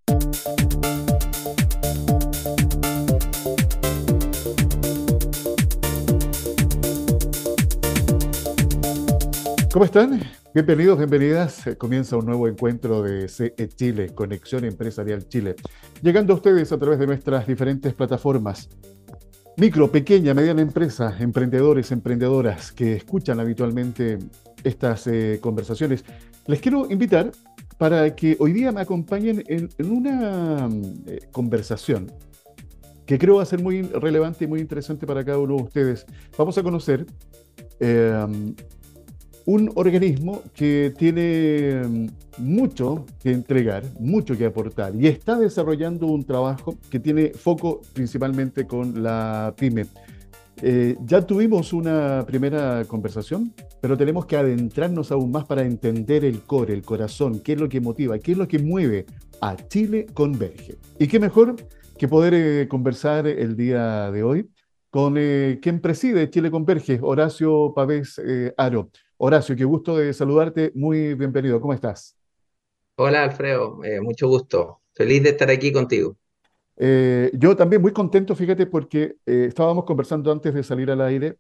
¿Cómo están? Bienvenidos, bienvenidas. Comienza un nuevo encuentro de CE Chile, Conexión Empresarial Chile, llegando a ustedes a través de nuestras diferentes plataformas. Micro, pequeña, mediana empresa, emprendedores, emprendedoras que escuchan habitualmente estas conversaciones. Les quiero invitar para que hoy día me acompañen en una conversación que creo va a ser muy relevante y muy interesante para cada uno de ustedes. Vamos a conocer eh, un organismo que tiene mucho que entregar, mucho que aportar y está desarrollando un trabajo que tiene foco principalmente con la pyme. Ya tuvimos una primera conversación, pero tenemos que adentrarnos aún más para entender el core, el corazón, qué es lo que motiva, qué es lo que mueve a Chile Converge. Y qué mejor que poder conversar el día de hoy con quien preside Chile Converge, Horacio Pavés Aro. Horacio, qué gusto de saludarte, muy bienvenido, ¿cómo estás? Hola Alfredo, mucho gusto. Feliz de estar aquí contigo. Yo también muy contento, fíjate, porque estábamos conversando antes de salir al aire,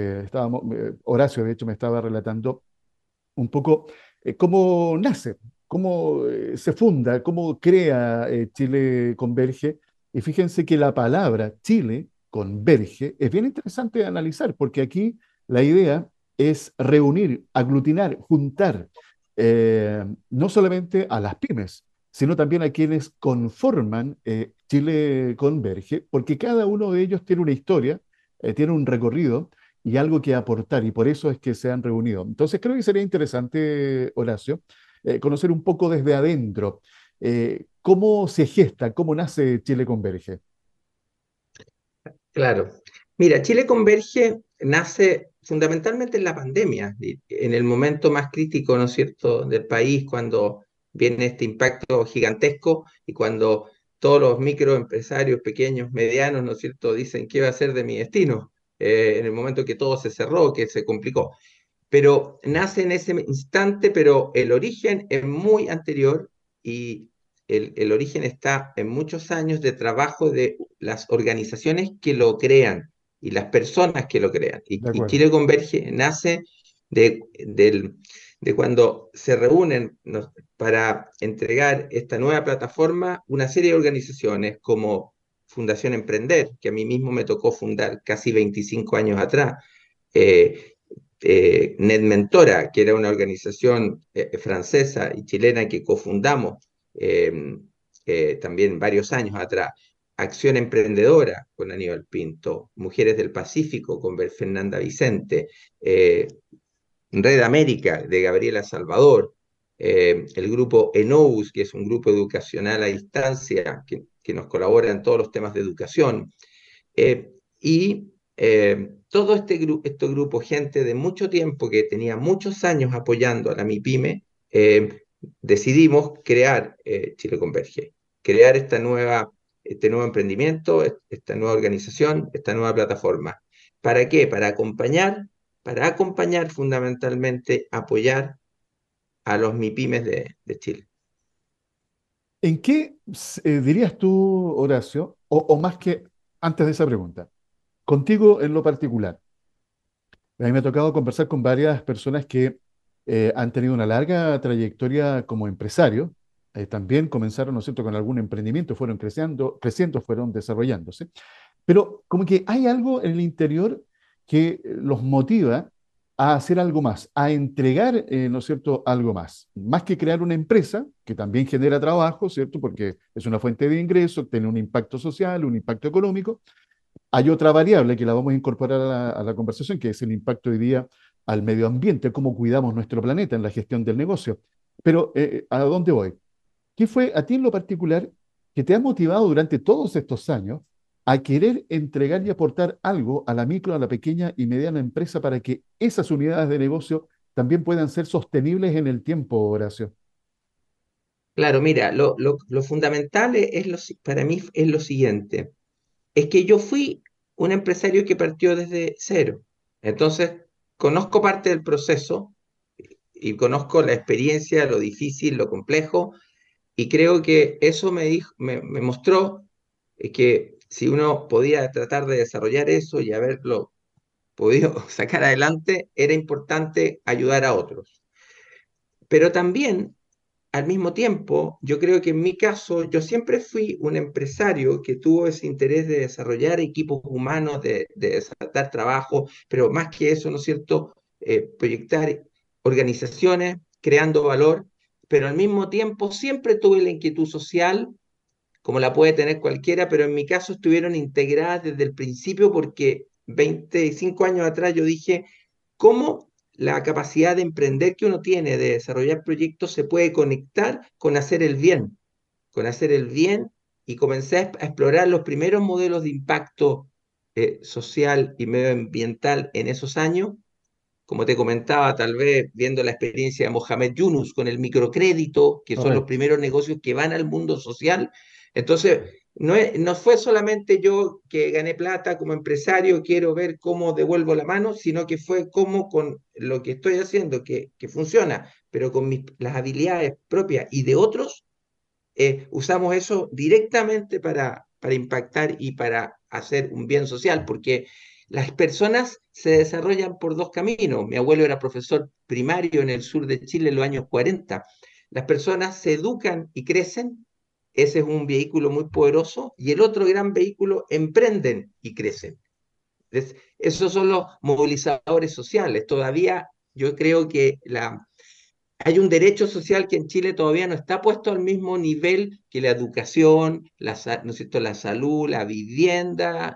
Horacio de hecho me estaba relatando un poco cómo nace, cómo se funda, cómo crea Chile Converge. Y fíjense que la palabra Chile Converge es bien interesante de analizar, porque aquí la idea es reunir, aglutinar, juntar no solamente a las pymes, sino también a quienes conforman Chile Converge, porque cada uno de ellos tiene una historia, tiene un recorrido y algo que aportar, y por eso es que se han reunido. Entonces creo que sería interesante, Horacio, conocer un poco desde adentro cómo se gesta, cómo nace Chile Converge. Claro. Mira, Chile Converge nace fundamentalmente en la pandemia, en el momento más crítico, ¿no es cierto?, del país, cuando viene este impacto gigantesco y cuando todos los microempresarios, pequeños, medianos, ¿no es cierto?, dicen qué va a ser de mi destino, en el momento que todo se cerró, que se complicó. Pero nace en ese instante, pero el origen es muy anterior y el origen está en muchos años de trabajo de las organizaciones que lo crean y las personas que lo crean. De Y acuerdo. Chile Converge nace de cuando se reúnen, ¿no?, para entregar esta nueva plataforma una serie de organizaciones como Fundación Emprender, que a mí mismo me tocó fundar casi 25 años atrás. eh, NetMentora, que era una organización francesa y chilena que cofundamos eh, también varios años atrás. Acción Emprendedora con Aníbal Pinto, Mujeres del Pacífico con Fernanda Vicente, eh, Red América de Gabriela Salvador, el grupo ENOUS, que es un grupo educacional a distancia que nos colabora en todos los temas de educación. Y todo este grupo, gente de mucho tiempo que tenía muchos años apoyando a la MIPYME, decidimos crear Chile Converge, crear este nuevo emprendimiento, esta nueva organización, esta nueva plataforma. ¿Para qué? Para acompañar fundamentalmente, apoyar a los MIPYMES de Chile. ¿En qué dirías tú, Horacio, o más que antes de esa pregunta, contigo en lo particular? A mí me ha tocado conversar con varias personas que han tenido una larga trayectoria como empresarios. También comenzaron, ¿no es cierto?, con algún emprendimiento, fueron creciendo, creciendo, fueron desarrollándose. Pero como que hay algo en el interior que los motiva a hacer algo más, a entregar, ¿no es cierto?, algo más. Más que crear una empresa, que también genera trabajo, ¿cierto?, porque es una fuente de ingresos, tiene un impacto social, un impacto económico. Hay otra variable que la vamos a incorporar a la conversación, que es el impacto hoy día al medio ambiente, cómo cuidamos nuestro planeta en la gestión del negocio. Pero, ¿a dónde voy? ¿Qué fue a ti en lo particular que te ha motivado durante todos estos años a querer entregar y aportar algo a la micro, a la pequeña y mediana empresa para que esas unidades de negocio también puedan ser sostenibles en el tiempo, Horacio? Claro, mira, lo fundamental para mí es lo siguiente. Es que yo fui un empresario que partió desde cero. Entonces, conozco parte del proceso y conozco la experiencia, lo difícil, lo complejo, Y creo que eso me mostró que si uno podía tratar de desarrollar eso y haberlo podido sacar adelante, era importante ayudar a otros. Pero también, al mismo tiempo, yo creo que en mi caso, yo siempre fui un empresario que tuvo ese interés de desarrollar equipos humanos, de desarrollar trabajo, pero más que eso, ¿no es cierto? Proyectar organizaciones, creando valor, pero al mismo tiempo siempre tuve la inquietud social, como la puede tener cualquiera, pero en mi caso estuvieron integradas desde el principio porque 25 años atrás yo dije, ¿cómo la capacidad de emprender que uno tiene, de desarrollar proyectos, se puede conectar con hacer el bien? Con hacer el bien y comencé a explorar los primeros modelos de impacto social y medioambiental en esos años, como te comentaba, tal vez viendo la experiencia de Mohamed Yunus con el microcrédito, que son los Correcto. primeros negocios que van al mundo social. Entonces, no fue solamente yo que gané plata como empresario, quiero ver cómo devuelvo la mano, sino que fue cómo con lo que estoy haciendo, que funciona, pero con las habilidades propias y de otros, usamos eso directamente para impactar y para hacer un bien social, porque las personas se desarrollan por dos caminos. Mi abuelo era profesor primario en el sur de Chile en los años 40. Las personas se educan y crecen, ese es un vehículo muy poderoso, y el otro gran vehículo, emprenden y crecen. Esos son los movilizadores sociales. Todavía yo creo que hay un derecho social que en Chile todavía no está puesto al mismo nivel que la educación, ¿no es cierto?, la salud, la vivienda,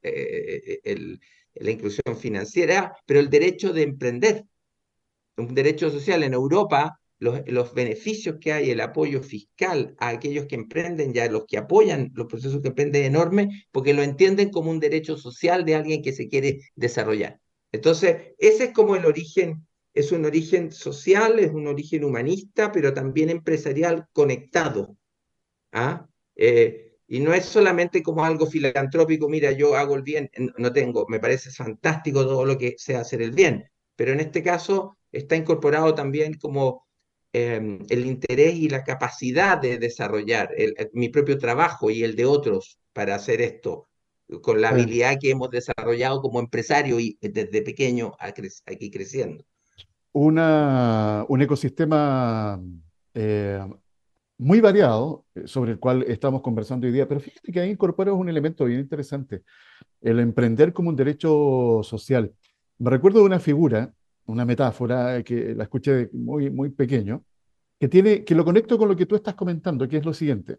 la inclusión financiera, pero el derecho de emprender, un derecho social en Europa, los beneficios que hay, el apoyo fiscal a aquellos que emprenden, ya los que apoyan los procesos que emprenden es enorme, porque lo entienden como un derecho social de alguien que se quiere desarrollar. Entonces, ese es como el origen, es un origen social, es un origen humanista, pero también empresarial conectado. ¿Ah? Y no es solamente como algo filantrópico, mira, yo hago el bien, no tengo, me parece fantástico todo lo que sea hacer el bien, pero en este caso está incorporado también como el interés y la capacidad de desarrollar mi propio trabajo y el de otros para hacer esto, con la Sí. habilidad que hemos desarrollado como empresario y desde pequeño aquí creciendo. Un ecosistema eh, muy variado sobre el cual estamos conversando hoy día, pero fíjate que ahí incorporas un elemento bien interesante, el emprender como un derecho social. Me recuerdo de una figura, una metáfora que la escuché de muy, muy pequeño, que lo conecto con lo que tú estás comentando, que es lo siguiente.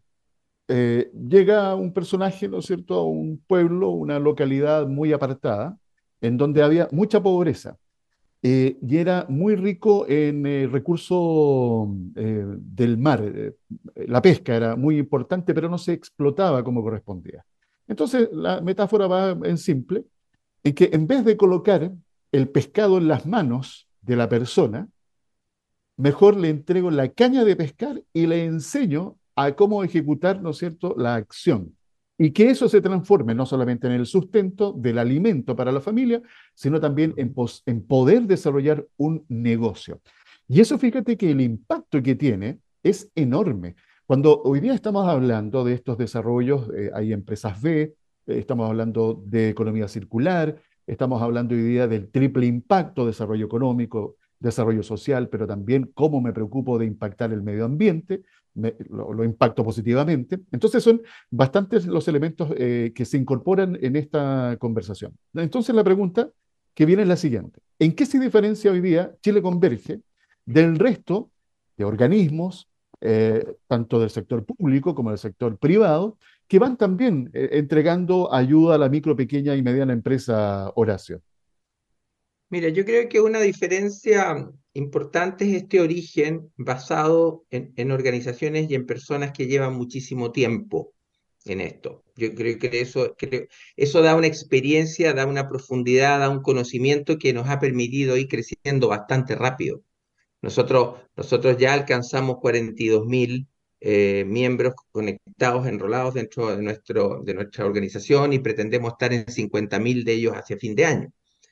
Llega un personaje, ¿no es cierto?, a un pueblo, una localidad muy apartada, en donde había mucha pobreza y era muy rico en recursos del mar. La pesca era muy importante, pero no se explotaba como correspondía. Entonces, la metáfora va en simple, en que en vez de colocar el pescado en las manos de la persona, mejor le entrego la caña de pescar y le enseño a cómo ejecutar, ¿no es cierto?, la acción. Y que eso se transforme no solamente en el sustento del alimento para la familia, sino también en poder desarrollar un negocio. Y eso fíjate que el impacto que tiene es enorme. Cuando hoy día estamos hablando de estos desarrollos, hay empresas B, estamos hablando de economía circular, estamos hablando hoy día del triple impacto, desarrollo económico, desarrollo social, pero también cómo me preocupo de impactar el medio ambiente, lo impacto positivamente. Entonces son bastantes los elementos que se incorporan en esta conversación. Entonces la pregunta que viene es la siguiente. ¿En qué se diferencia hoy día Chile Converge del resto de organismos, tanto del sector público como del sector privado, que van también entregando ayuda a la micro, pequeña y mediana empresa, Horacio? Mira, yo creo que una diferencia importante es este origen basado en organizaciones y en personas que llevan muchísimo tiempo en esto. Yo creo que eso da una experiencia, da una profundidad, da un conocimiento que nos ha permitido ir creciendo bastante rápido. Nosotros ya alcanzamos 42.000 miembros conectados, enrolados dentro de nuestra organización y pretendemos estar en 50.000 de ellos hacia fin de año.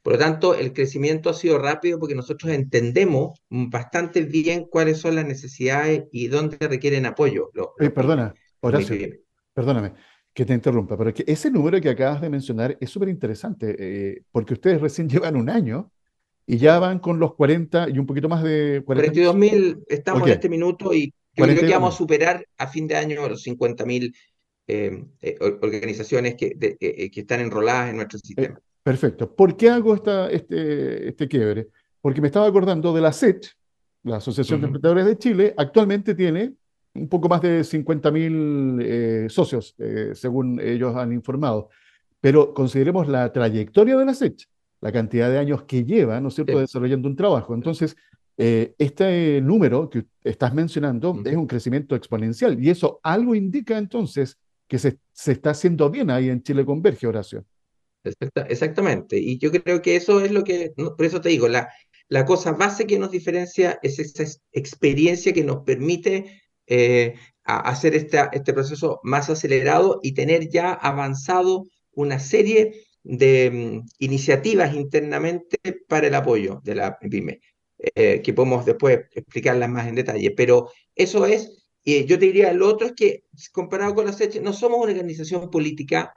Por lo tanto, el crecimiento ha sido rápido porque nosotros entendemos bastante bien cuáles son las necesidades y dónde requieren apoyo Perdona, los Horacio, MIPYME. perdóname que te interrumpa, pero es que ese número que acabas de mencionar es súper interesante, porque ustedes recién llevan un año y ya van con los 40 y un poquito más de 40.000. 42.000 Ok, estamos en este minuto y yo creo que vamos a 42.000. superar a fin de año los 50.000 organizaciones que están enroladas en nuestro sistema. Perfecto. ¿Por qué hago este quiebre? Porque me estaba acordando de la SECH, la Asociación de Ujú. Emprendedores de Chile, actualmente tiene un poco más de 50.000 socios, según ellos han informado. Pero consideremos la trayectoria de la SECH, la cantidad de años que lleva, ¿no es cierto?, Sí. desarrollando un trabajo. Entonces, este número que estás mencionando es Ujú. un crecimiento exponencial y eso algo indica entonces que se está haciendo bien ahí en Chile Converge, Horacio. Exactamente. Y yo creo que eso es lo que, por eso te digo, la cosa base que nos diferencia es esa experiencia que nos permite hacer este proceso más acelerado y tener ya avanzado una serie de iniciativas internamente para el apoyo de la PYME, que podemos después explicarlas más en detalle. Pero eso es, yo te diría, lo otro es que comparado con la SECH, no somos una organización política.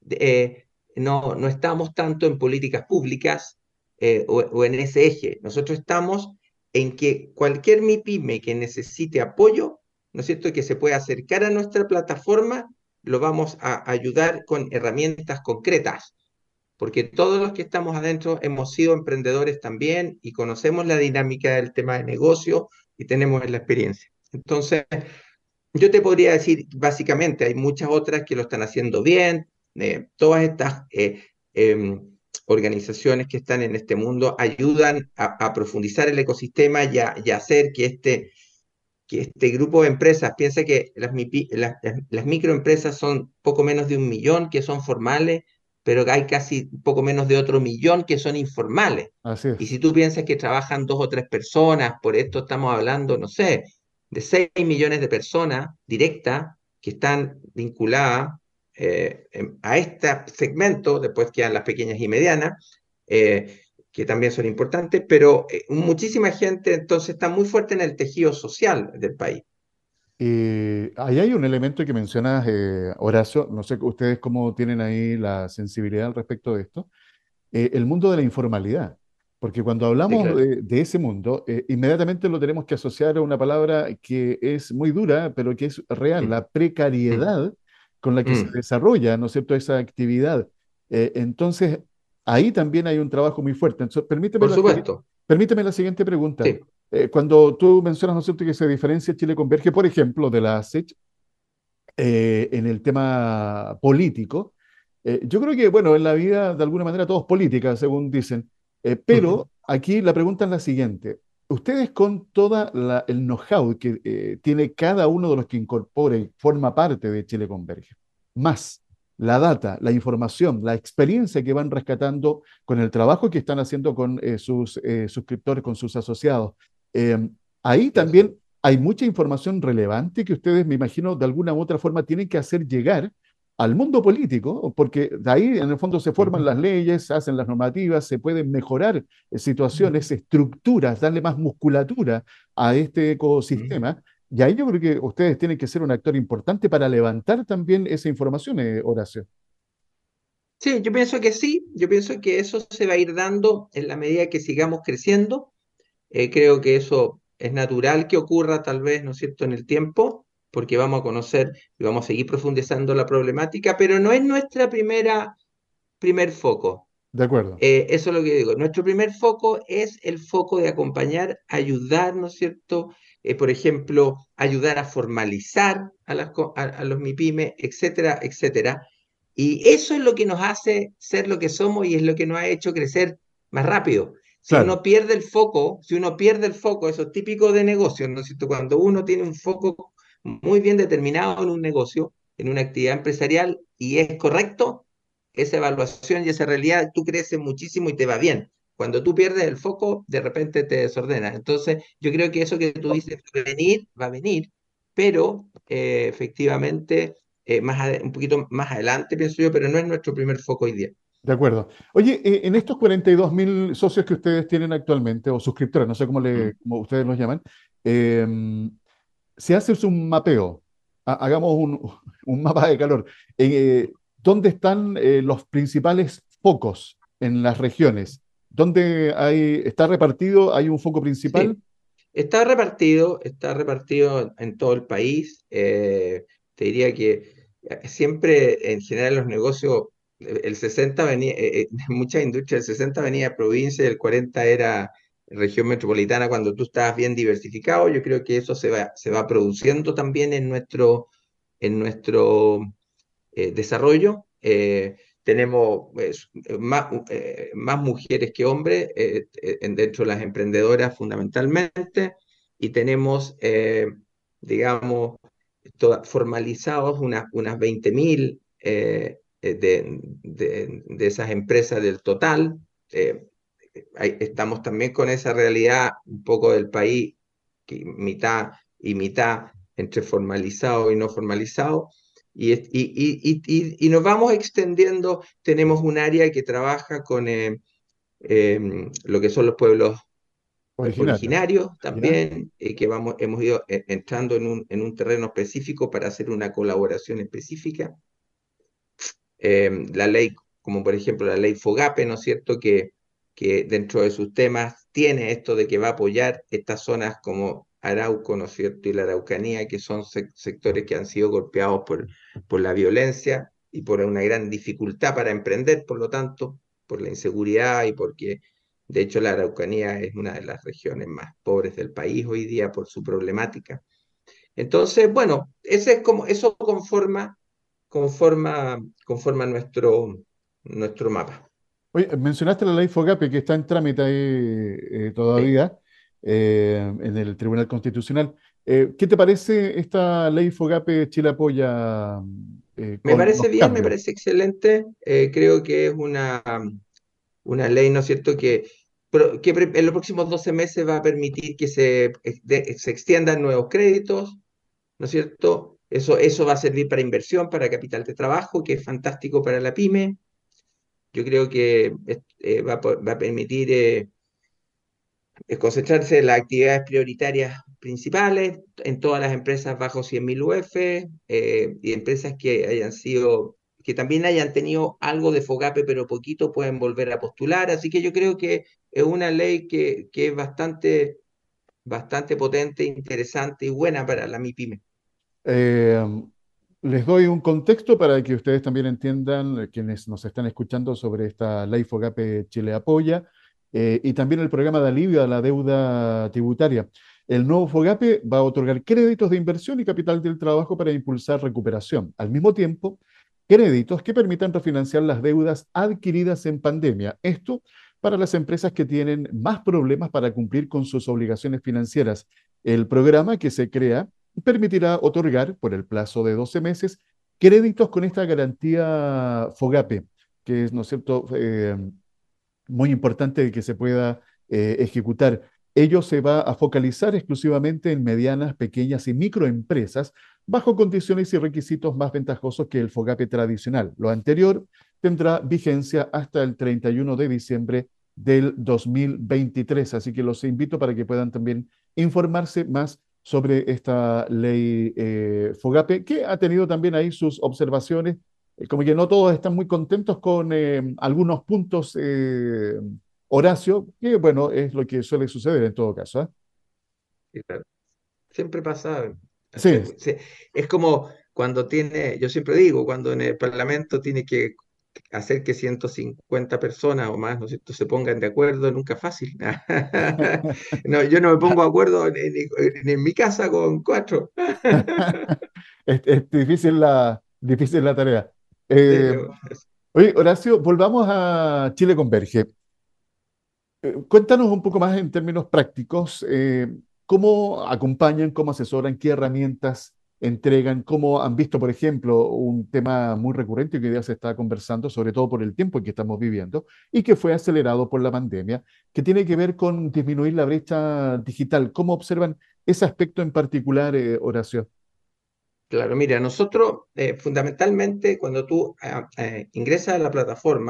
No estamos tanto en políticas públicas o en ese eje. Nosotros estamos en que cualquier MIPYME que necesite apoyo, ¿no es cierto?, que se pueda acercar a nuestra plataforma, lo vamos a ayudar con herramientas concretas, porque todos los que estamos adentro hemos sido emprendedores también y conocemos la dinámica del tema de negocio y tenemos la experiencia. Entonces, yo te podría decir, básicamente, hay muchas otras que lo están haciendo bien. Todas estas organizaciones que están en este mundo ayudan a profundizar el ecosistema y a hacer que este grupo de empresas, piensa que las microempresas son poco menos de 1 millón que son formales, pero hay casi poco menos de otro millón que son informales. Así Y si es. tú piensas que trabajan 2 o 3 personas, por esto estamos hablando, no sé, de 6 millones de personas directas que están vinculadas a este segmento, después quedan las pequeñas y medianas, que también son importantes, pero muchísima gente entonces está muy fuerte en el tejido social del país. Y ahí hay un elemento que mencionas, Horacio, no sé ustedes cómo tienen ahí la sensibilidad al respecto de esto, el mundo de la informalidad. Porque cuando Sí, hablamos claro. de ese mundo, inmediatamente lo tenemos que asociar a una palabra que es muy dura, pero que es real, Mm, la mm, precariedad con la que se mm. desarrolla, ¿no es cierto?, esa actividad. Entonces, ahí también hay un trabajo muy fuerte. Entonces, Por supuesto, permíteme la siguiente pregunta. sí. Cuando tú mencionas, ¿no es cierto?, que se diferencia Chile Converge, por ejemplo, de la SECH, en el tema político. Yo creo que, bueno, en la vida de alguna manera todo es política, según dicen, Ujú. pero aquí la pregunta es la siguiente. Ustedes con todo el know-how que tiene cada uno de los que incorpore y forma parte de Chile Converge, más la data, la información, la experiencia que van rescatando con el trabajo que están haciendo con sus suscriptores, con sus asociados, eh, ahí Gracias. también hay mucha información relevante que ustedes, me imagino, de alguna u otra forma tienen que hacer llegar al mundo político, porque de ahí en el fondo se forman Ujú, las leyes, se hacen las normativas, se pueden mejorar situaciones, estructuras, darle más musculatura a este ujú. ecosistema. Y ahí yo creo que ustedes tienen que ser un actor importante para levantar también esa información, Horacio. Sí, yo pienso que sí, yo pienso que eso se va a ir dando en la medida que sigamos creciendo. Creo que eso es natural que ocurra tal vez, ¿no es cierto?, en el tiempo, porque vamos a conocer y vamos a seguir profundizando la problemática, pero no es nuestra primer foco. De acuerdo. Eso es lo que digo. Nuestro primer foco es el foco de acompañar, ayudar, ¿no es cierto? Por ejemplo, ayudar a formalizar a los MIPYME, etcétera, etcétera. Y eso es lo que nos hace ser lo que somos y es lo que nos ha hecho crecer más rápido. Si Claro, uno pierde el foco, eso es típico de negocios, ¿no es cierto? Cuando uno tiene un foco muy bien determinado en un negocio, en una actividad empresarial y es correcto, esa evaluación y esa realidad, tú creces muchísimo y te va bien. Cuando tú pierdes el foco, de repente te desordena. Entonces, yo creo que eso que tú dices va a venir, pero efectivamente, un poquito más adelante, pienso yo, pero no es nuestro primer foco hoy día. De acuerdo. Oye, en estos 42.000 socios que ustedes tienen actualmente, o suscriptores, no sé cómo, Mm. cómo ustedes los llaman, eh, si haces un mapeo, hagamos un mapa de calor, ¿dónde están los principales focos en las regiones? ¿Dónde está repartido? ¿Hay un foco principal? Sí, está repartido en todo el país. Te diría que siempre, en general, los negocios, el 60 venía, muchas industrias, el 60 venía de provincia y el 40 era región metropolitana cuando tú estabas bien diversificado. Yo creo que eso se va produciendo también en nuestro desarrollo. Tenemos más mujeres que hombres dentro de las emprendedoras fundamentalmente y tenemos, digamos, formalizados unas 20.000 de esas empresas del total. Eh, Estamos también con esa realidad un poco del país, que mitad y mitad entre formalizado y no formalizado. Y nos vamos extendiendo. Tenemos un área que trabaja con lo que son los pueblos Originario. originarios ¿Ya? también, que hemos ido entrando en un terreno específico para hacer una colaboración específica. La ley, como por ejemplo la ley FOGAPE, ¿no es cierto?, que dentro de sus temas tiene esto de que va a apoyar estas zonas como Arauco, ¿no es cierto?, y la Araucanía, que son sectores que han sido golpeados por la violencia y por una gran dificultad para emprender, por lo tanto, por la inseguridad y porque, de hecho, la Araucanía es una de las regiones más pobres del país hoy día por su problemática. Entonces, bueno, ese es como, eso conforma nuestro mapa. Oye, mencionaste la ley FOGAPE que está en trámite ahí Sí. todavía en el Tribunal Constitucional. ¿Qué te parece esta ley FOGAPE Chile Apoya Me con parece los bien, me cambios? parece excelente. Creo que es una ley, ¿no es cierto?, que en los próximos 12 meses va a permitir que se extiendan nuevos créditos, ¿no es cierto? Eso va a servir para inversión, para capital de trabajo, que es fantástico para la pyme. Yo creo que va a permitir concentrarse en las actividades prioritarias principales en todas las empresas bajo 100.000 UF y empresas que también hayan tenido algo de FOGAPE, pero poquito pueden volver a postular. Así que yo creo que es una ley que es bastante potente, interesante y buena para la MIPYME. Eh, Les doy un contexto para que ustedes también entiendan, quienes nos están escuchando, sobre esta ley FOGAPE Chile Apoya y también el programa de alivio a la deuda tributaria. El nuevo FOGAPE va a otorgar créditos de inversión y capital del trabajo para impulsar recuperación. Al mismo tiempo, créditos que permitan refinanciar las deudas adquiridas en pandemia. Esto para las empresas que tienen más problemas para cumplir con sus obligaciones financieras. El programa que se crea permitirá otorgar por el plazo de 12 meses créditos con esta garantía FOGAPE, que es, ¿no es cierto?, muy importante que se pueda ejecutar. Ello se va a focalizar exclusivamente en medianas, pequeñas y microempresas bajo condiciones y requisitos más ventajosos que el FOGAPE tradicional. Lo anterior tendrá vigencia hasta el 31 de diciembre del 2023. Así que los invito para que puedan también informarse más sobre esta ley FOGAPE, que ha tenido también ahí sus observaciones, como que no todos están muy contentos con algunos puntos, Horacio, que bueno, es lo que suele suceder en todo caso. ¿Eh? Sí, claro. Siempre pasa. Sí, Es como yo siempre digo, cuando en el Parlamento tiene que hacer que 150 personas o más, ¿no es cierto?, se pongan de acuerdo, nunca es fácil. No, yo no me pongo de acuerdo ni en mi casa con cuatro. es difícil la tarea. Sí, Eh, Oye, Horacio, volvamos a Chile Converge. Cuéntanos un poco más en términos prácticos, cómo acompañan, cómo asesoran, qué herramientas entregan, cómo han visto, por ejemplo, un tema muy recurrente que hoy día se está conversando, sobre todo por el tiempo en que estamos viviendo y que fue acelerado por la pandemia, que tiene que ver con disminuir la brecha digital. ¿Cómo observan ese aspecto en particular, Horacio? claro, mira, nosotros fundamentalmente cuando tú ingresas a la plataforma,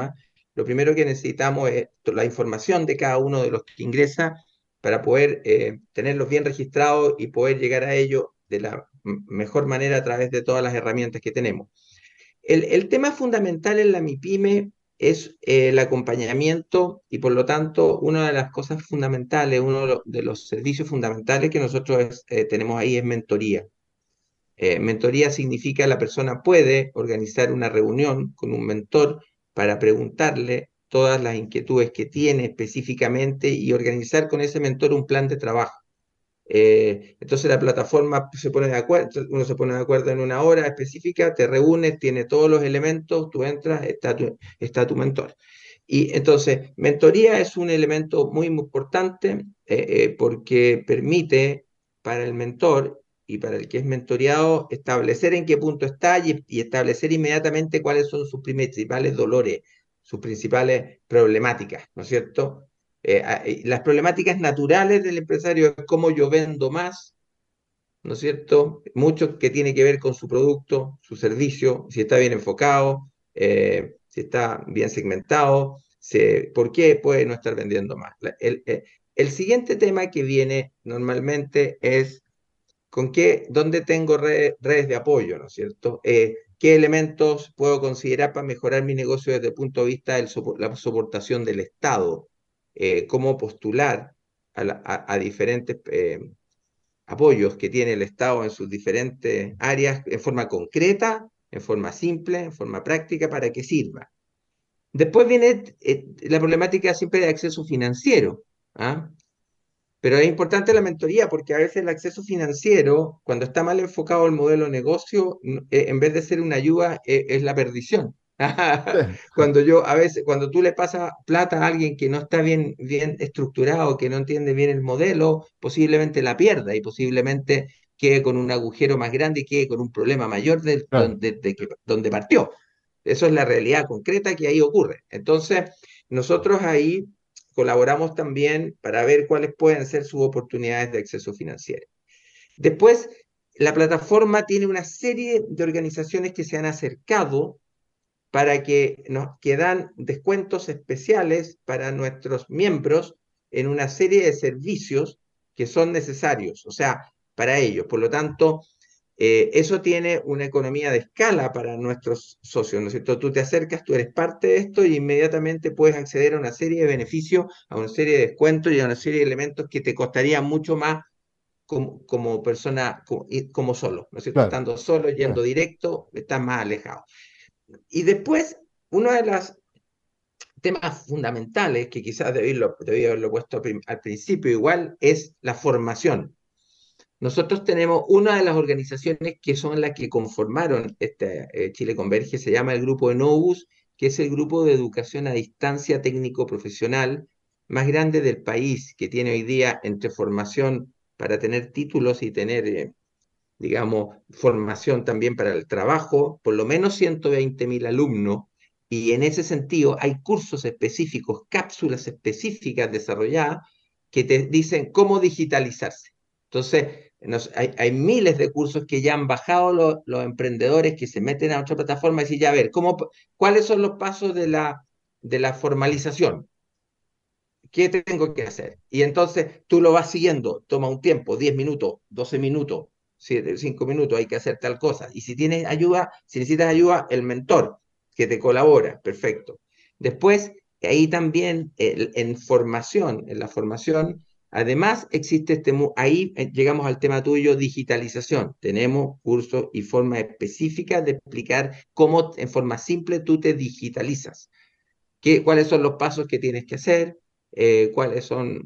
lo primero que necesitamos es la información de cada uno de los que ingresa para poder tenerlos bien registrados y poder llegar a ellos de la mejor manera a través de todas las herramientas que tenemos. El tema fundamental en la MIPYME es el acompañamiento y por lo tanto una de las cosas fundamentales, uno de los servicios fundamentales que nosotros tenemos ahí es mentoría. Mentoría significa la persona puede organizar una reunión con un mentor para preguntarle todas las inquietudes que tiene específicamente y organizar con ese mentor un plan de trabajo. Entonces la plataforma se pone de acuerdo, uno se pone de acuerdo en una hora específica, te reúnes, tiene todos los elementos, tú entras, está tu mentor. Y entonces, mentoría es un elemento muy, muy importante porque permite para el mentor y para el que es mentoreado establecer en qué punto está y establecer inmediatamente cuáles son sus principales dolores, sus principales problemáticas, ¿no es cierto? Las problemáticas naturales del empresario es cómo yo vendo más, ¿no es cierto? Mucho que tiene que ver con su producto, su servicio, si está bien enfocado, si está bien segmentado, por qué puede no estar vendiendo más. El siguiente tema que viene normalmente es dónde tengo redes de apoyo, ¿no es cierto? ¿Qué elementos puedo considerar para mejorar mi negocio desde el punto de vista de la soportación del Estado? ¿Cómo postular a diferentes apoyos que tiene el Estado en sus diferentes áreas en forma concreta, en forma simple, en forma práctica, para que sirva? Después viene la problemática siempre de acceso financiero. ¿Ah? Pero es importante la mentoría porque a veces el acceso financiero, cuando está mal enfocado el modelo de negocio, en vez de ser una ayuda, es la perdición. Sí, A veces, cuando tú le pasas plata a alguien que no está bien estructurado, que no entiende bien el modelo, posiblemente la pierda y posiblemente quede con un agujero más grande y quede con un problema mayor claro. donde partió. Eso es la realidad concreta que ahí ocurre. Entonces, nosotros ahí colaboramos también para ver cuáles pueden ser sus oportunidades de acceso financiero. Después, la plataforma tiene una serie de organizaciones que se han acercado para que dan descuentos especiales para nuestros miembros en una serie de servicios que son necesarios, o sea, para ellos. Por lo tanto, eso tiene una economía de escala para nuestros socios, ¿no es cierto? Tú te acercas, tú eres parte de esto y inmediatamente puedes acceder a una serie de beneficios, a una serie de descuentos y a una serie de elementos que te costaría mucho más como persona, como solo, ¿no es cierto? Claro, Estando solo, yendo claro. directo, estás más alejado. Y después, uno de los temas fundamentales, que quizás debí haberlo puesto al principio igual, es la formación. Nosotros tenemos una de las organizaciones que son las que conformaron este Chile Converge, se llama el Grupo Enobus, que es el grupo de educación a distancia técnico-profesional más grande del país, que tiene hoy día entre formación para tener títulos y tener, digamos, formación también para el trabajo, por lo menos 120.000 alumnos, y en ese sentido hay cursos específicos, cápsulas específicas desarrolladas que te dicen cómo digitalizarse. Entonces, hay miles de cursos que ya han bajado los emprendedores que se meten a otra plataforma y dicen, ya a ver, ¿cuáles son los pasos de la formalización? ¿Qué tengo que hacer? Y entonces tú lo vas siguiendo, toma un tiempo, 10 minutos, 12 minutos, 5 minutos, hay que hacer tal cosa. Y si tienes ayuda, si necesitas ayuda, el mentor que te colabora, perfecto. Después, ahí también en la formación, además existe ahí llegamos al tema tuyo, digitalización. Tenemos cursos y formas específicas de explicar cómo en forma simple tú te digitalizas cuáles son los pasos que tienes que hacer, cuáles son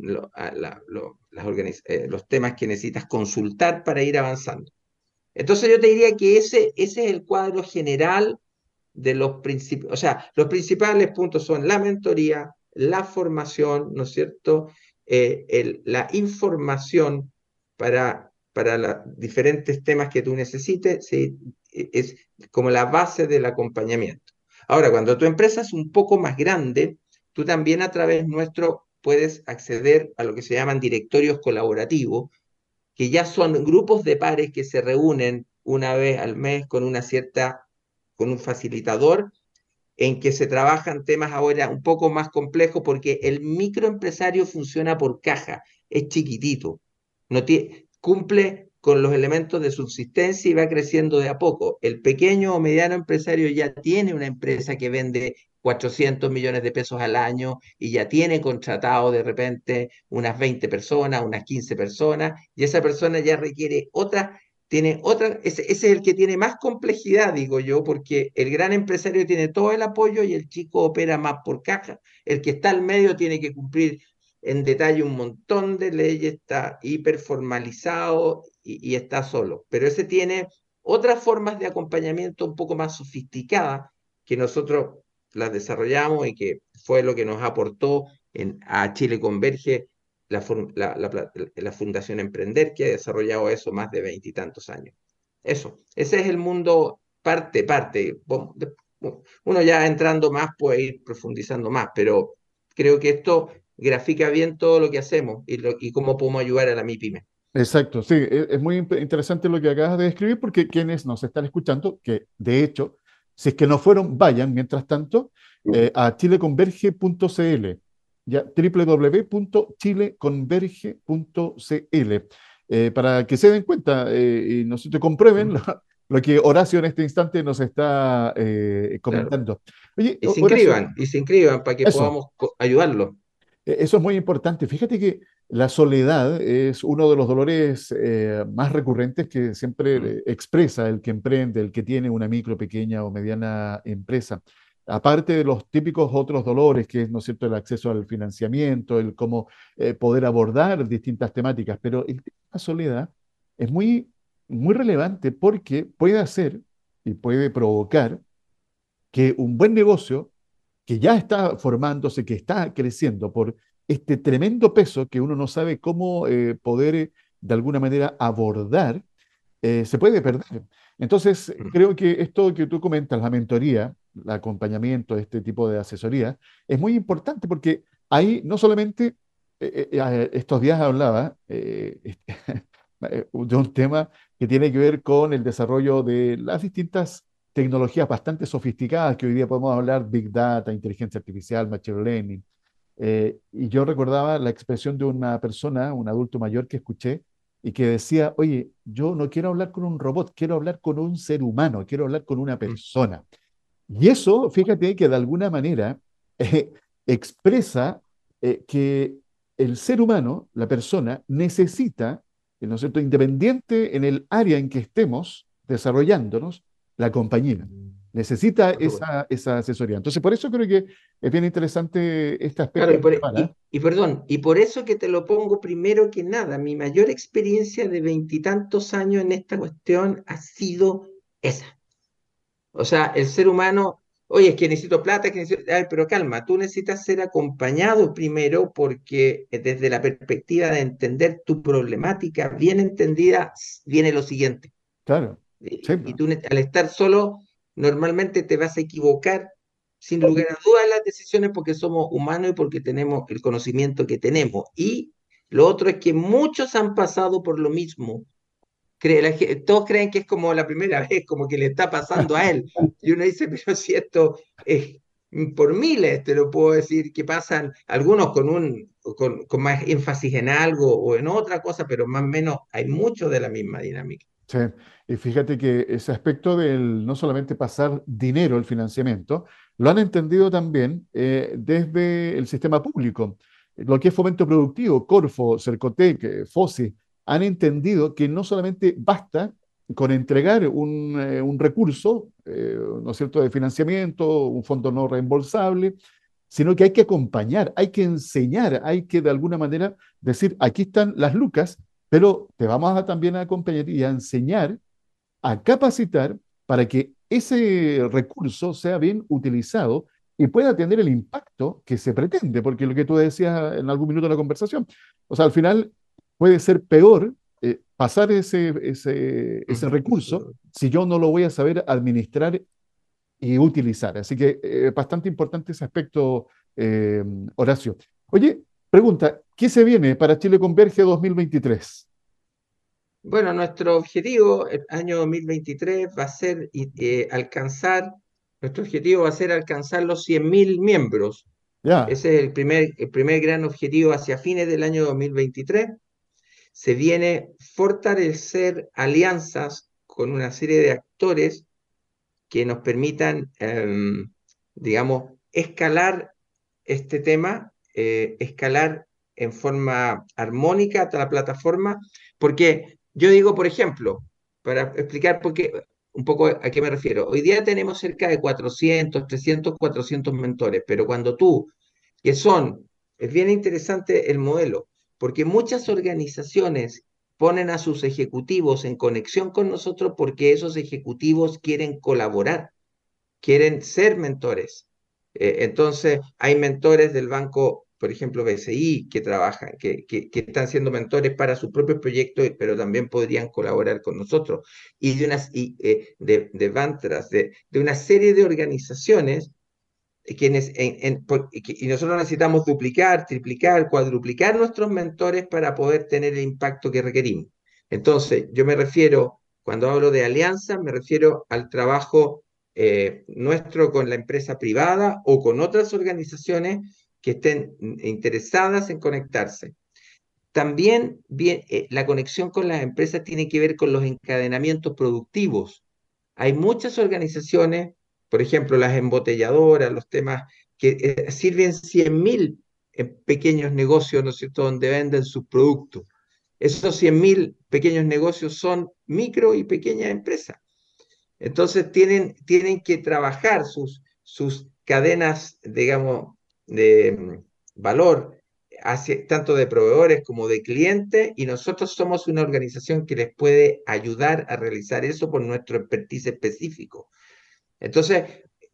los temas que necesitas consultar para ir avanzando. Entonces yo te diría que ese es el cuadro general de los principios, o sea, los principales puntos son la mentoría, la formación, ¿no es cierto? La información para los diferentes temas que tú necesites, ¿sí? Es como la base del acompañamiento. Ahora, cuando tu empresa es un poco más grande, tú también a través nuestro puedes acceder a lo que se llaman directorios colaborativos, que ya son grupos de pares que se reúnen una vez al mes con un facilitador en que se trabajan temas ahora un poco más complejos porque el microempresario funciona por caja, es chiquitito, no cumple con los elementos de subsistencia y va creciendo de a poco. El pequeño o mediano empresario ya tiene una empresa que vende 400 millones de pesos al año y ya tiene contratado de repente unas 20 personas, unas 15 personas, y esa persona ya requiere otra, tiene otra, ese es el que tiene más complejidad, digo yo, porque el gran empresario tiene todo el apoyo y el chico opera más por caja. El que está al medio tiene que cumplir en detalle un montón de leyes, está hiperformalizado y está solo. Pero ese tiene otras formas de acompañamiento un poco más sofisticadas que nosotros las desarrollamos y que fue lo que nos aportó a Chile Converge la Fundación Emprender, que ha desarrollado eso más de veintitantos años. Eso, ese es el mundo parte. Uno ya entrando más puede ir profundizando más, pero creo que esto grafica bien todo lo que hacemos y cómo podemos ayudar a la MIPYME. Exacto, sí, es muy interesante lo que acabas de describir porque quienes nos están escuchando, que de hecho, si es que no fueron, vayan mientras tanto a chileconverge.cl, ya www.chileconverge.cl, para que se den cuenta y no se te comprueben lo que Horacio en este instante nos está Claro. comentando. Oye, Horacio, Y se inscriban para que eso. podamos ayudarlos. Eso es muy importante. Fíjate que la soledad es uno de los dolores más recurrentes que siempre Mm, expresa el que emprende, el que tiene una micro, pequeña o mediana empresa. Aparte de los típicos otros dolores, que es, ¿no es cierto?, el acceso al financiamiento, el cómo poder abordar distintas temáticas. Pero el tema de la soledad es muy relevante porque puede hacer y puede provocar que un buen negocio que ya está formándose, que está creciendo por este tremendo peso que uno no sabe cómo poder de alguna manera abordar, se puede perder. Entonces, mm. creo que esto que tú comentas, la mentoría, el acompañamiento, este tipo de asesoría, es muy importante porque ahí no solamente, estos días hablaba de un tema que tiene que ver con el desarrollo de las distintas tecnologías bastante sofisticadas que hoy día podemos hablar, Big Data, inteligencia artificial, Machine Learning. Y yo recordaba la expresión de una persona, un adulto mayor que escuché, y que decía, oye, yo no quiero hablar con un robot, quiero hablar con un ser humano, quiero hablar con una persona. Y eso, fíjate que de alguna manera eh, expresa que el ser humano, la persona, necesita, ¿no es cierto?, independiente en el área en que estemos desarrollándonos, la compañía. Necesita Por supuesto. esa asesoría. Entonces, por eso creo que es bien interesante este Claro, aspecto que separa. y perdón, y por eso que te lo pongo primero que nada, mi mayor experiencia de veintitantos años en esta cuestión ha sido esa. O sea, el ser humano, oye, es que necesito plata, es que necesito, ay, pero calma, tú necesitas ser acompañado primero porque desde la perspectiva de entender tu problemática bien entendida, viene lo siguiente. Claro. Sí, Y tú al estar solo, normalmente te vas a equivocar sin lugar a dudas en las decisiones porque somos humanos y porque tenemos el conocimiento que tenemos. Y lo otro es que muchos han pasado por lo mismo. Todos creen que es como la primera vez, como que le está pasando a él. Y uno dice, pero si esto es por miles, te lo puedo decir, que pasan algunos con más énfasis en algo o en otra cosa, pero más o menos hay mucho de la misma dinámica. sí, y fíjate que ese aspecto del no solamente pasar dinero, el financiamiento, lo han entendido también desde el sistema público. Lo que es fomento productivo, Corfo, Cercotec, FOSI, han entendido que no solamente basta con entregar un recurso, ¿no es cierto?, de financiamiento, un fondo no reembolsable, sino que hay que acompañar, hay que enseñar, hay que de alguna manera decir, aquí están las lucas, pero te vamos a también a acompañar y a enseñar, a capacitar para que ese recurso sea bien utilizado y pueda tener el impacto que se pretende, porque lo que tú decías en algún minuto de la conversación, o sea, al final puede ser peor pasar ese recurso si yo no lo voy a saber administrar y utilizar. Así que bastante importante ese aspecto, eh, Horacio. Oye, pregunta, ¿qué se viene para Chile Converge 2023? Bueno, nuestro objetivo el año 2023 va a ser alcanzar Nuestro objetivo va a ser alcanzar los 100.000 miembros. Ya, Ese es el primer gran objetivo hacia fines del año 2023. Se viene fortalecer alianzas con una serie de actores que nos permitan, digamos, escalar este tema, escalar en forma armónica hasta la plataforma, porque yo digo, por ejemplo, para explicar un poco a qué me refiero, hoy día tenemos cerca de 400, 300, 400 mentores, pero cuando tú, que son, es bien interesante el modelo, porque muchas organizaciones ponen a sus ejecutivos en conexión con nosotros porque esos ejecutivos quieren colaborar, quieren ser mentores. Entonces, hay mentores del banco, por ejemplo, BCI, que trabajan, que están siendo mentores para sus propios proyectos, pero también podrían colaborar con nosotros. Y de Vantras, de una serie de organizaciones y nosotros necesitamos duplicar, triplicar, cuadruplicar nuestros mentores para poder tener el impacto que requerimos. Entonces, yo me refiero, cuando hablo de alianza, me refiero al trabajo nuestro con la empresa privada o con otras organizaciones que estén interesadas en conectarse. También la conexión con las empresas tiene que ver con los encadenamientos productivos. Hay muchas organizaciones, por ejemplo, las embotelladoras, los temas que sirven 100.000 pequeños negocios, ¿no es cierto?, donde venden sus productos. Esos 100.000 pequeños negocios son micro y pequeñas empresas. Entonces tienen que trabajar sus cadenas, digamos, de valor, tanto de proveedores como de clientes, y nosotros somos una organización que les puede ayudar a realizar eso por nuestro expertise específico. Entonces,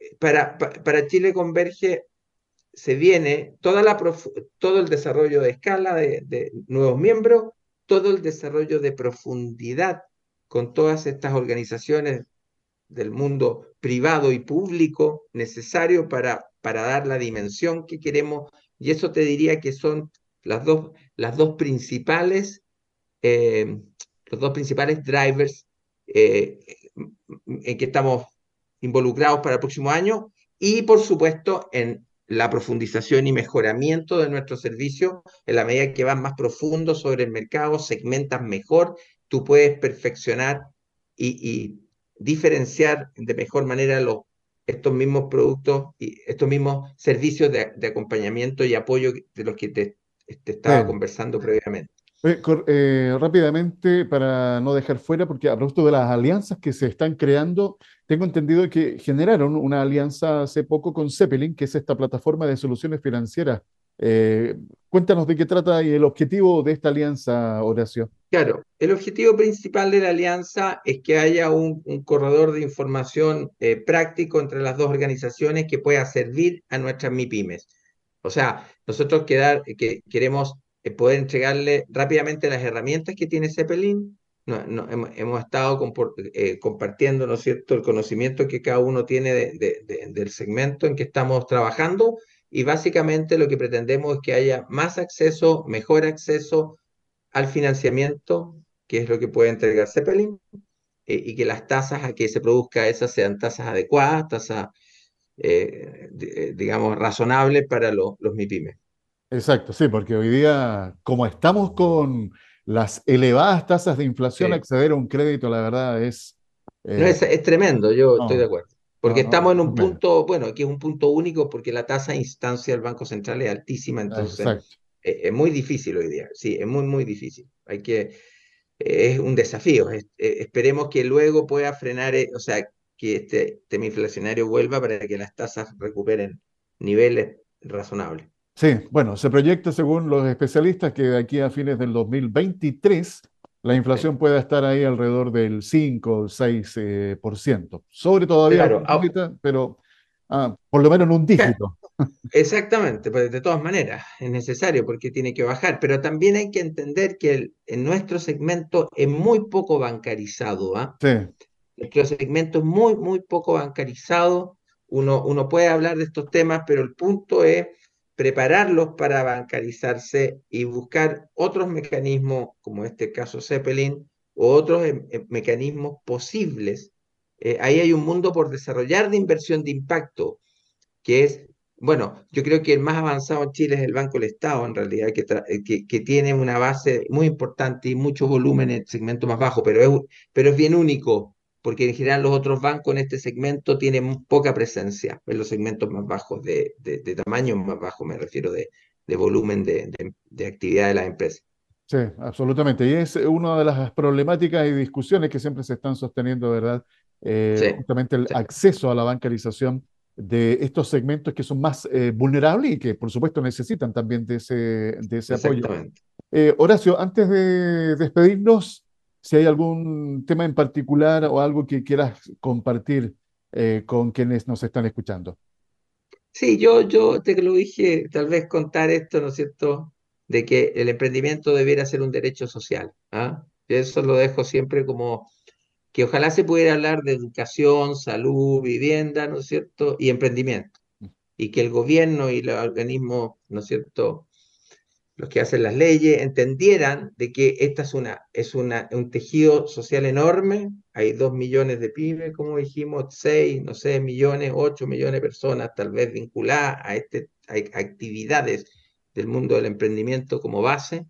para Chile Converge se viene todo el desarrollo de escala de nuevos miembros, todo el desarrollo de profundidad con todas estas organizaciones del mundo privado y público necesario para dar la dimensión que queremos. Y eso te diría que son las dos principales, eh, los dos principales drivers eh, en que estamos involucrados para el próximo año, y por supuesto en la profundización y mejoramiento de nuestro servicio. En la medida que vas más profundo sobre el mercado, segmentas mejor, tú puedes perfeccionar y diferenciar de mejor manera estos mismos productos y estos mismos servicios de acompañamiento y apoyo de los que te estaba sí. conversando previamente. Rápidamente, para no dejar fuera, porque a propósito de las alianzas que se están creando, tengo entendido que generaron una alianza hace poco con Zeppelin, que es esta plataforma de soluciones financieras. Eh, Cuéntanos de qué trata y el objetivo de esta alianza, Horacio. Claro, el objetivo principal de la alianza es que haya un corredor de información práctico entre las dos organizaciones que pueda servir a nuestras MIPYMES. O sea, nosotros queremos poder entregarle rápidamente las herramientas que tiene Zeppelin. Hemos estado compartiendo, ¿no es cierto?, el conocimiento que cada uno tiene del segmento en que estamos trabajando, y básicamente lo que pretendemos es que haya más acceso, mejor acceso al financiamiento, que es lo que puede entregar Zeppelin, y que las tasas a que se produzca esas sean tasas adecuadas, tasas, digamos, razonables para los MIPYMES. Exacto, sí, porque hoy día, como estamos con las elevadas tasas de inflación, Sí. acceder a un crédito, la verdad, es... No, eh, es tremendo, yo estoy de no, acuerdo. no, Porque no, estamos en no un menos. punto, bueno, aquí es un punto único porque la tasa de instancia del Banco Central es altísima, entonces Exacto. es muy difícil hoy día. Sí, es muy, muy difícil. Es un desafío. Esperemos que luego pueda frenar, o sea, que este tema inflacionario vuelva para que las tasas recuperen niveles razonables. Sí, bueno, se proyecta según los especialistas que de aquí a fines del 2023 la Sí. inflación pueda estar ahí alrededor del 5 o 6%. Sobre todavía Claro, alguna cosita, pero por lo menos en un claro, dígito. exactamente, pues de todas maneras es necesario porque tiene que bajar, pero también hay que entender que en nuestro segmento es muy poco bancarizado, ¿ah? Sí, Nuestro segmento es muy, muy poco bancarizado. Uno puede hablar de estos temas, pero el punto es prepararlos para bancarizarse y buscar otros mecanismos, como este caso Zeppelin, o otros mecanismos posibles ahí hay un mundo por desarrollar de inversión de impacto, que es, bueno, yo creo que el más avanzado en Chile es el Banco del Estado, en realidad, que tiene una base muy importante y mucho volumen en el segmento más bajo, pero es bien único, porque en general los otros bancos en este segmento tienen poca presencia en los segmentos más bajos, de tamaño más bajo, me refiero de volumen de actividad de las empresas. Sí, absolutamente. Y es una de las problemáticas y discusiones que siempre se están sosteniendo, ¿verdad? Sí, Justamente el sí, acceso a la bancarización de estos segmentos que son más vulnerables y que, por supuesto, necesitan también de ese apoyo. exactamente. Horacio, antes de despedirnos, si hay algún tema en particular o algo que quieras compartir con quienes nos están escuchando. Sí, yo te lo dije, tal vez contar esto, ¿no es cierto?, de que el emprendimiento debiera ser un derecho social. ¿Ah? Eso lo dejo siempre como que ojalá se pudiera hablar de educación, salud, vivienda, ¿no es cierto?, y emprendimiento. Y que el gobierno y los organismos, ¿no es cierto?, los que hacen las leyes, entendieran de que esta un tejido social enorme. Hay 2 millones de pymes, como dijimos, 6, no sé, millones, 8 millones de personas tal vez vinculadas a actividades del mundo del emprendimiento como base,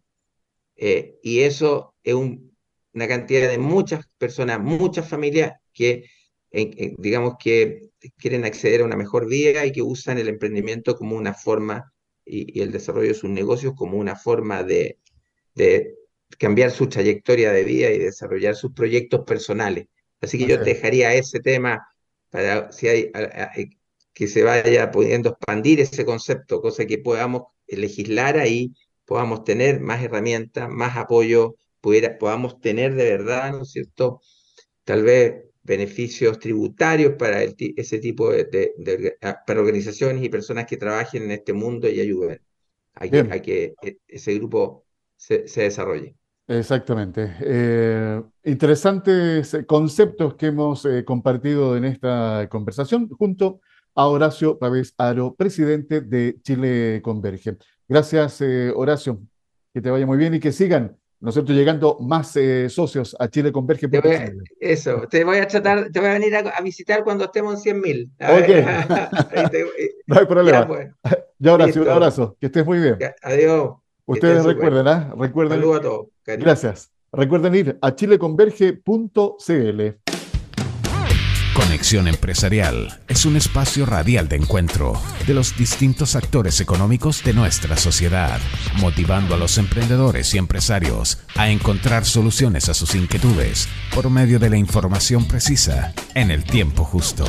y eso es una cantidad de muchas personas, muchas familias que, digamos, que quieren acceder a una mejor vida y que usan el emprendimiento como una forma y el desarrollo de sus negocios como una forma de cambiar su trayectoria de vida y desarrollar sus proyectos personales. Así que Así yo te es. dejaría ese tema para si hay que se vaya pudiendo expandir ese concepto, cosa que podamos legislar ahí, podamos tener más herramientas, más apoyo, podamos tener de verdad, ¿no es cierto?, tal vez beneficios tributarios para ese tipo para organizaciones y personas que trabajen en este mundo y ayuden Bien. a que ese grupo se desarrolle. Exactamente. Interesantes conceptos que hemos compartido en esta conversación junto a Horacio Pavés Aro, presidente de Chile Converge. Gracias, Horacio. Que te vaya muy bien y que sigan, ¿no es cierto?, llegando más socios a chileconverge.cl. Te voy a venir a visitar cuando estemos en 100.000. A Ok, ver, no hay ya problema. pues, Ya, Horacio, un listo. abrazo. Que estés muy bien. Ya, adiós, que estén Ustedes súper. recuerden, ¿ah? Recuerden, Saludos a todos, cariño. gracias. Recuerden ir a chileconverge.cl. Conexión Empresarial es un espacio radial de encuentro de los distintos actores económicos de nuestra sociedad, motivando a los emprendedores y empresarios a encontrar soluciones a sus inquietudes por medio de la información precisa en el tiempo justo.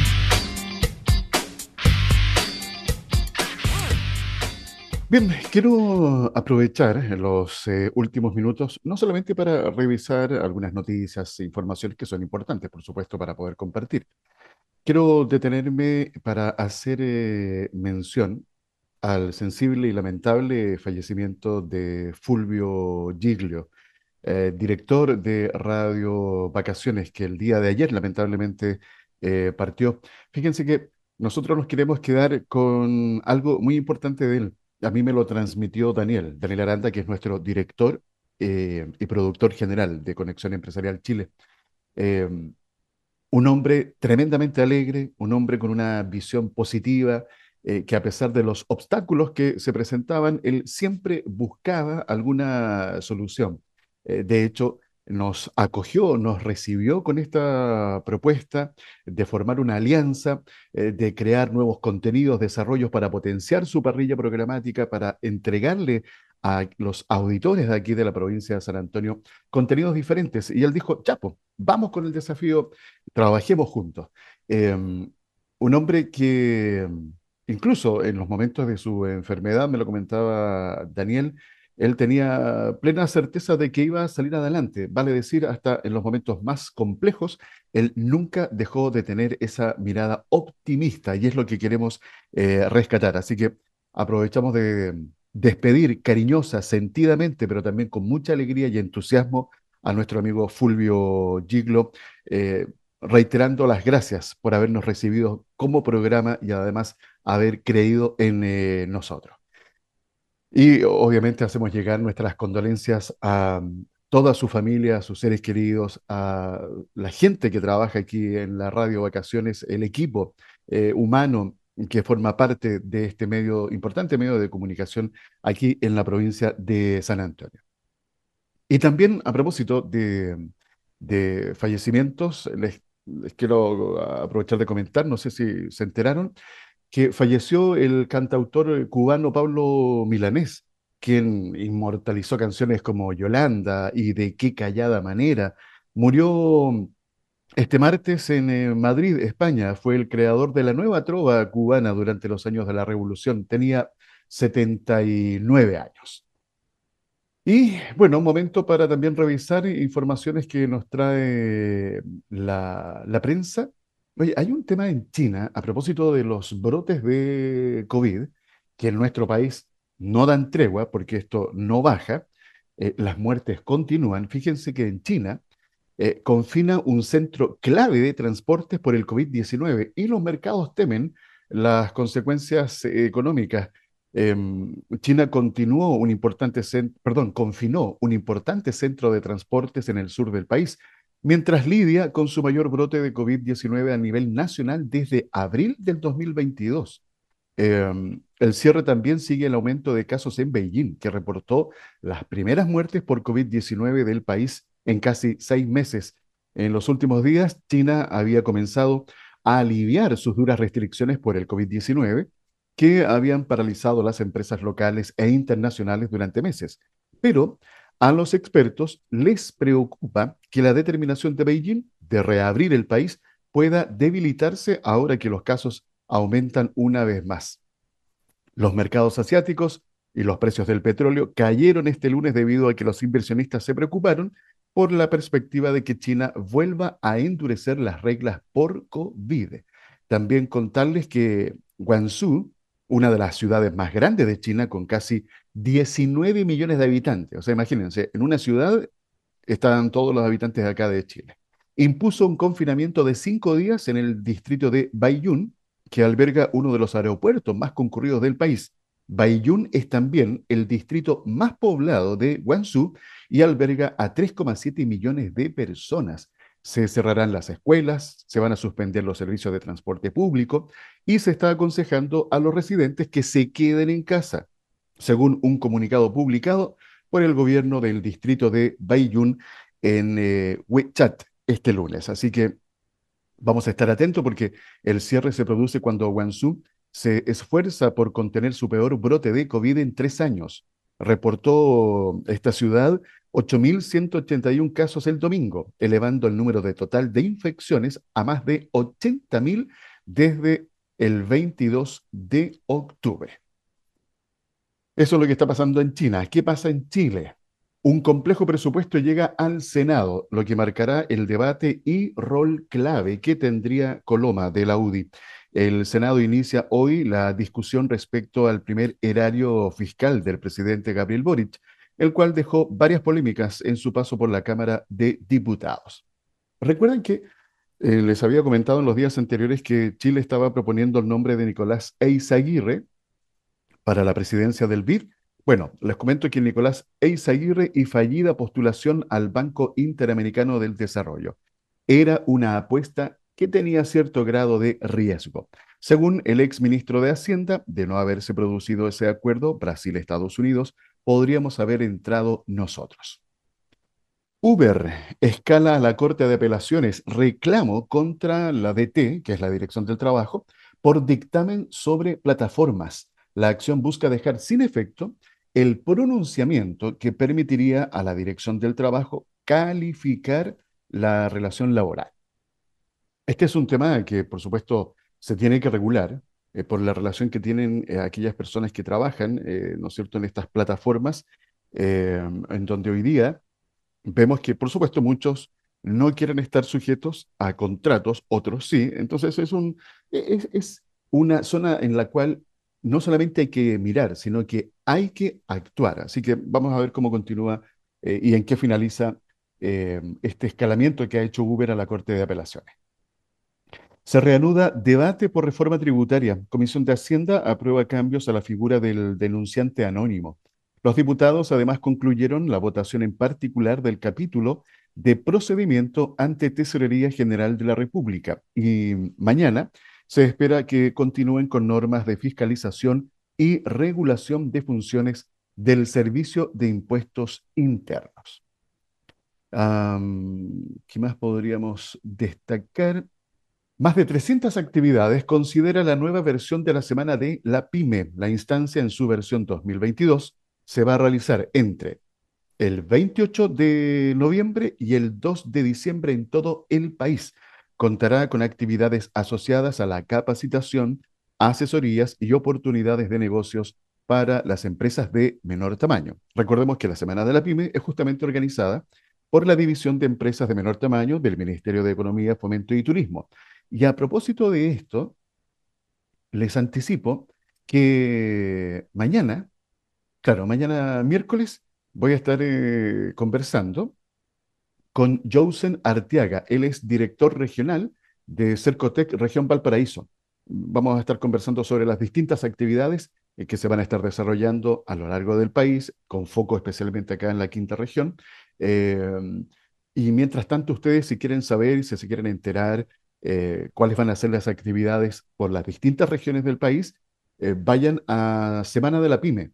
Bien, quiero aprovechar los últimos minutos, no solamente para revisar algunas noticias e informaciones que son importantes, por supuesto, para poder compartir. Quiero detenerme para hacer mención al sensible y lamentable fallecimiento de Fulvio Giglio, director de Radio Vacaciones, que el día de ayer lamentablemente partió. Fíjense que nosotros nos queremos quedar con algo muy importante de él. A mí me lo transmitió Daniel Aranda, que es nuestro director y productor general de Conexión Empresarial Chile. Eh, un hombre tremendamente alegre, un hombre con una visión positiva, que a pesar de los obstáculos que se presentaban, él siempre buscaba alguna solución. De hecho, nos acogió, nos recibió con esta propuesta de formar una alianza, de crear nuevos contenidos, desarrollos para potenciar su parrilla programática, para entregarle a los auditores de aquí de la provincia de San Antonio contenidos diferentes. Y él dijo, Chapo, vamos con el desafío, trabajemos juntos. Un hombre que incluso en los momentos de su enfermedad, me lo comentaba Daniel, él tenía plena certeza de que iba a salir adelante. Vale decir, hasta en los momentos más complejos, él nunca dejó de tener esa mirada optimista y es lo que queremos rescatar. Así que aprovechamos de despedir cariñosa, sentidamente, pero también con mucha alegría y entusiasmo a nuestro amigo Fulvio Giglo, eh, reiterando las gracias por habernos recibido como programa y además haber creído en nosotros. Y obviamente hacemos llegar nuestras condolencias a toda su familia, a sus seres queridos, a la gente que trabaja aquí en la radio Vacaciones, el equipo humano que forma parte de este medio, importante medio de comunicación aquí en la provincia de San Antonio. Y también a propósito de fallecimientos, les quiero aprovechar de comentar, no sé si se enteraron, que falleció el cantautor cubano Pablo Milanés, quien inmortalizó canciones como Yolanda y De qué callada manera. Murió este martes en Madrid, España. Fue el creador de la nueva trova cubana durante los años de la Revolución. Tenía 79 años. Y bueno, un momento para también revisar informaciones que nos trae la prensa. Oye, hay un tema en China a propósito de los brotes de COVID, que en nuestro país no dan tregua porque esto no baja, las muertes continúan. Fíjense que en China confina un centro clave de transportes por el COVID-19 y los mercados temen las consecuencias económicas. China confinó un importante centro de transportes en el sur del país, mientras lidia con su mayor brote de COVID-19 a nivel nacional desde abril del 2022. El cierre también sigue el aumento de casos en Beijing, que reportó las primeras muertes por COVID-19 del país en casi 6 meses. En los últimos días, China había comenzado a aliviar sus duras restricciones por el COVID-19, que habían paralizado las empresas locales e internacionales durante meses. Pero a los expertos les preocupa que la determinación de Beijing de reabrir el país pueda debilitarse ahora que los casos aumentan una vez más. Los mercados asiáticos y los precios del petróleo cayeron este lunes debido a que los inversionistas se preocuparon por la perspectiva de que China vuelva a endurecer las reglas por COVID. También contarles que Guangzhou, una de las ciudades más grandes de China con casi 19 millones de habitantes, o sea, imagínense, en una ciudad están todos los habitantes de acá de Chile, impuso un confinamiento de 5 días en el distrito de Baiyun, que alberga uno de los aeropuertos más concurridos del país. Baiyun es también el distrito más poblado de Guangzhou y alberga a 3,7 millones de personas. Se cerrarán las escuelas, se van a suspender los servicios de transporte público y se está aconsejando a los residentes que se queden en casa, según un comunicado publicado por el gobierno del distrito de Baiyun en WeChat este lunes. Así que vamos a estar atentos porque el cierre se produce cuando Guangzhou se esfuerza por contener su peor brote de COVID en 3 años. Reportó esta ciudad 8.181 casos el domingo, elevando el número de total de infecciones a más de 80.000 desde el 22 de octubre. Eso es lo que está pasando en China. ¿Qué pasa en Chile? Un complejo presupuesto llega al Senado, lo que marcará el debate y rol clave que tendría Coloma de la UDI. El Senado inicia hoy la discusión respecto al primer erario fiscal del presidente Gabriel Boric, el cual dejó varias polémicas en su paso por la Cámara de Diputados. Recuerden que les había comentado en los días anteriores que Chile estaba proponiendo el nombre de Nicolás Eyzaguirre para la presidencia del BID. Bueno, les comento que Nicolás Eyzaguirre y fallida postulación al Banco Interamericano del Desarrollo. Era una apuesta que tenía cierto grado de riesgo. Según el ex ministro de Hacienda, de no haberse producido ese acuerdo Brasil-Estados Unidos, podríamos haber entrado nosotros. Uber escala a la Corte de Apelaciones reclamo contra la DT, que es la Dirección del Trabajo, por dictamen sobre plataformas. La acción busca dejar sin efecto el pronunciamiento que permitiría a la Dirección del Trabajo calificar la relación laboral. Este es un tema que, por supuesto, se tiene que regular por la relación que tienen aquellas personas que trabajan, ¿no es cierto?, en estas plataformas, en donde hoy día vemos que, por supuesto, muchos no quieren estar sujetos a contratos, otros sí. Entonces es una zona en la cual no solamente hay que mirar, sino que hay que actuar. Así que vamos a ver cómo continúa y en qué finaliza este escalamiento que ha hecho Uber a la Corte de Apelaciones. Se reanuda debate por reforma tributaria. Comisión de Hacienda aprueba cambios a la figura del denunciante anónimo. Los diputados además concluyeron la votación en particular del capítulo de procedimiento ante Tesorería General de la República y mañana se espera que continúen con normas de fiscalización y regulación de funciones del Servicio de Impuestos Internos. ¿Qué más podríamos destacar? Más de 300 actividades considera la nueva versión de la Semana de la PYME. La instancia en su versión 2022 se va a realizar entre el 28 de noviembre y el 2 de diciembre en todo el país. Contará con actividades asociadas a la capacitación, asesorías y oportunidades de negocios para las empresas de menor tamaño. Recordemos que la Semana de la PYME es justamente organizada por la División de Empresas de Menor Tamaño del Ministerio de Economía, Fomento y Turismo. Y a propósito de esto, les anticipo que mañana miércoles, voy a estar conversando con Jousen Arteaga. Él es director regional de Cercotec Región Valparaíso. Vamos a estar conversando sobre las distintas actividades que se van a estar desarrollando a lo largo del país, con foco especialmente acá en la quinta región. Y mientras tanto, ustedes si quieren saber y si se quieren enterar cuáles van a ser las actividades por las distintas regiones del país, vayan a Semana de la PYME,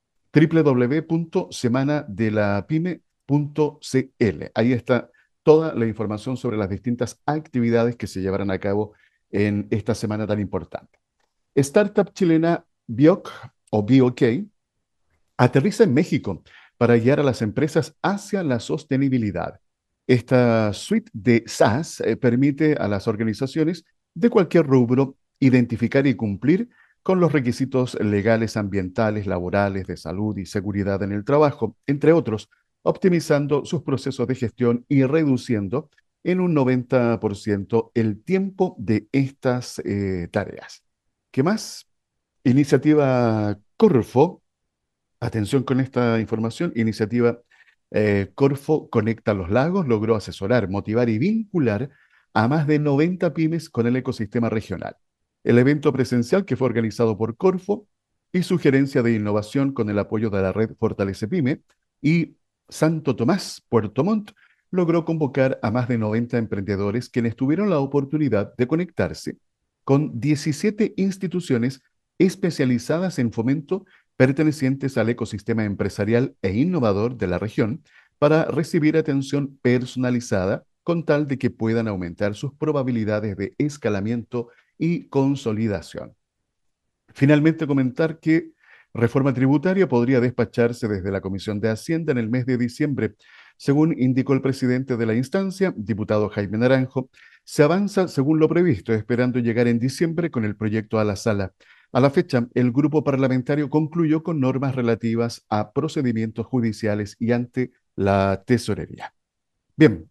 www.semanadelapyme.cl. Ahí está toda la información sobre las distintas actividades que se llevarán a cabo en esta semana tan importante. Startup chilena BIOC o BIOK aterriza en México para guiar a las empresas hacia la sostenibilidad. Esta suite de SaaS permite a las organizaciones de cualquier rubro identificar y cumplir con los requisitos legales, ambientales, laborales, de salud y seguridad en el trabajo, entre otros, optimizando sus procesos de gestión y reduciendo en un 90% el tiempo de estas tareas. ¿Qué más? Iniciativa Corfo. Atención con esta información. Iniciativa Corfo Conecta los Lagos logró asesorar, motivar y vincular a más de 90 pymes con el ecosistema regional. El evento presencial, que fue organizado por Corfo y su gerencia de innovación con el apoyo de la red Fortalece Pyme y Santo Tomás, Puerto Montt, logró convocar a más de 90 emprendedores quienes tuvieron la oportunidad de conectarse con 17 instituciones especializadas en fomento pertenecientes al ecosistema empresarial e innovador de la región para recibir atención personalizada con tal de que puedan aumentar sus probabilidades de escalamiento y consolidación. Finalmente, comentar que reforma tributaria podría despacharse desde la Comisión de Hacienda en el mes de diciembre. Según indicó el presidente de la instancia, diputado Jaime Naranjo, se avanza según lo previsto, esperando llegar en diciembre con el proyecto a la sala. A la fecha, el grupo parlamentario concluyó con normas relativas a procedimientos judiciales y ante la tesorería. Bien,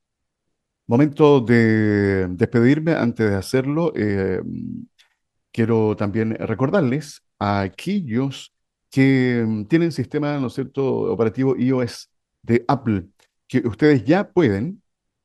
momento de despedirme. Antes de hacerlo, quiero también recordarles a aquellos que tienen sistema, ¿no es cierto?, operativo iOS de Apple, que ustedes ya pueden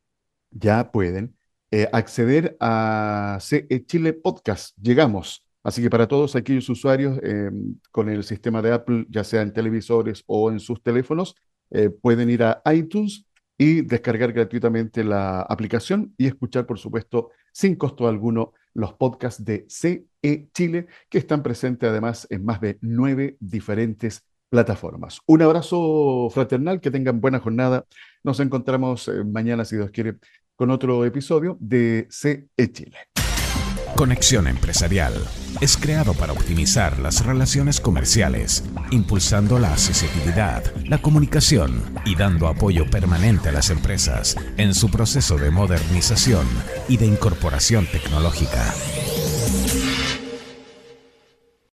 acceder a CE Chile Podcast. Llegamos. Así que para todos aquellos usuarios con el sistema de Apple, ya sea en televisores o en sus teléfonos, pueden ir a iTunes y descargar gratuitamente la aplicación y escuchar, por supuesto, sin costo alguno, los podcasts de CE Chile, que están presentes además en más de 9 diferentes plataformas. Un abrazo fraternal, que tengan buena jornada. Nos encontramos mañana, si Dios quiere, con otro episodio de CE Chile. Conexión Empresarial es creado para optimizar las relaciones comerciales, impulsando la accesibilidad, la comunicación y dando apoyo permanente a las empresas en su proceso de modernización y de incorporación tecnológica.